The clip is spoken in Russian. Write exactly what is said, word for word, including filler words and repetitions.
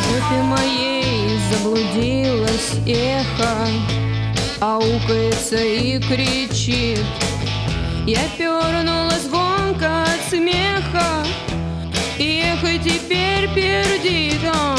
тропе моей заблудилось эхо, аукается и кричит. Я пернула звонко от смеха, и эхо теперь пердит.